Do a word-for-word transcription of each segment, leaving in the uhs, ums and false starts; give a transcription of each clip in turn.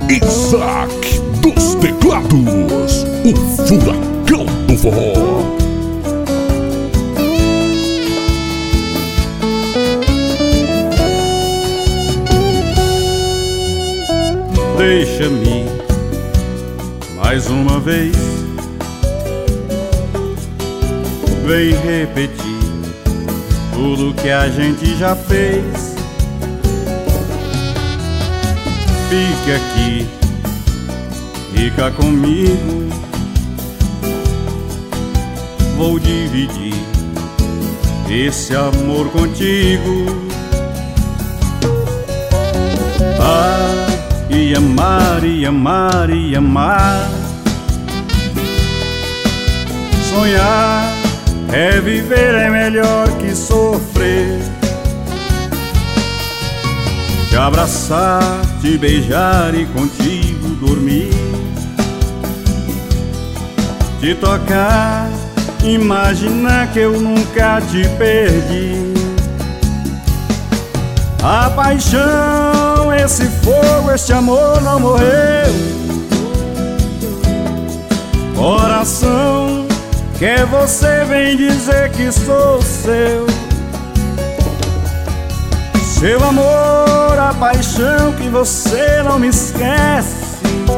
Isaac dos teclados, o furacão do forró. Deixa-me mais uma vez, vem repetir tudo que a gente já fez. Fique aqui, fica comigo, vou dividir esse amor contigo. Ah, e amar, e amar, e amar. Sonhar é viver, é melhor que sofrer. Te abraçar, te beijar e contigo dormir. Te tocar, imaginar que eu nunca te perdi. A paixão, esse fogo, este amor não morreu. Coração, quer você vem dizer que sou seu. Seu amor, a paixão que você não me esquece.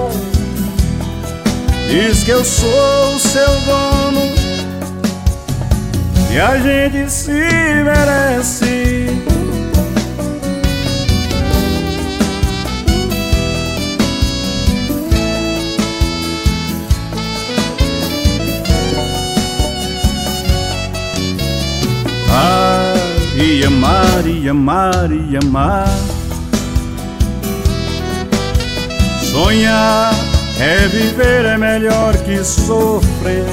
Diz que eu sou o seu dono e a gente se merece. Ah, e amar, e amar, e amar. Sonhar é viver, é melhor que sofrer.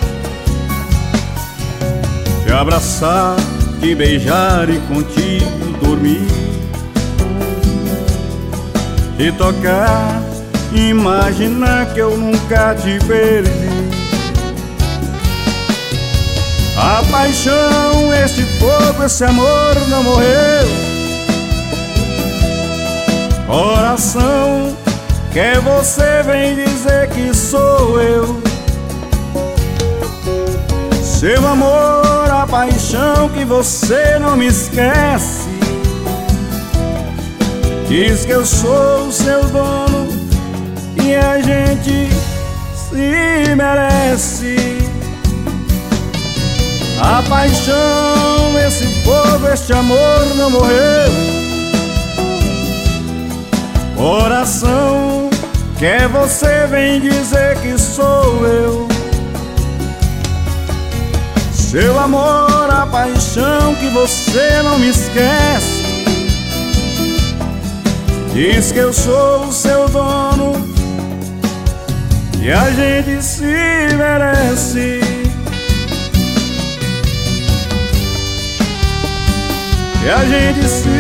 Te abraçar, te beijar e contigo dormir. Te tocar, imaginar que eu nunca te perdi. A paixão, este fogo, esse amor não morreu. Coração, quer você vem dizer que sou eu. Seu amor, a paixão que você não me esquece. Diz que eu sou o seu dono e a gente se merece. A paixão, esse fogo, este amor não morreu. Coração, quer você vem dizer que sou eu. Seu amor, a paixão que você não me esquece. Diz que eu sou o seu dono e a gente se merece. E a gente se